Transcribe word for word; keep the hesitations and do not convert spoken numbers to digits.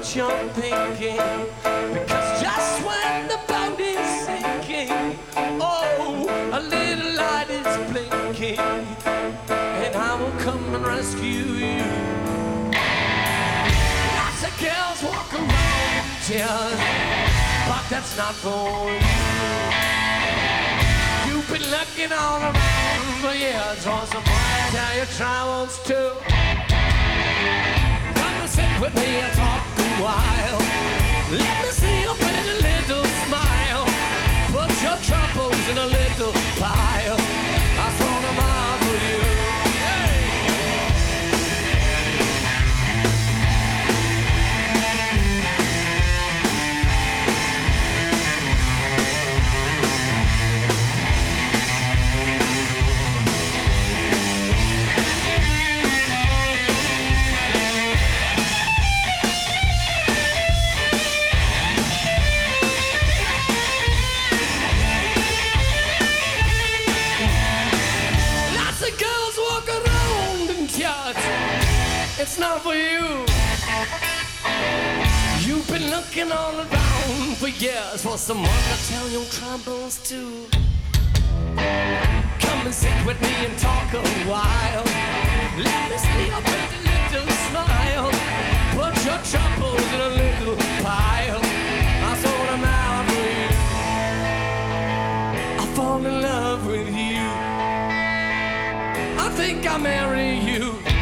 what you're thinking, because just when the boat is sinking, oh, a little light is blinking, and I will come and rescue you. Lots of girls walk around in tears, but that's not for you. You've been looking all around for years for someone to tell your troubles too. Come and sit with me and talk a while. Let me see your pretty little smile. Put your troubles in a little pile. I throw them out for you. It's not for you. You've been looking all around for years for someone to tell your troubles to. Come and sit with me and talk a while. Let me see your pretty little smile. Put your troubles in a little pile. I sort them out for you. I fall in love with you. I think I'll marry you.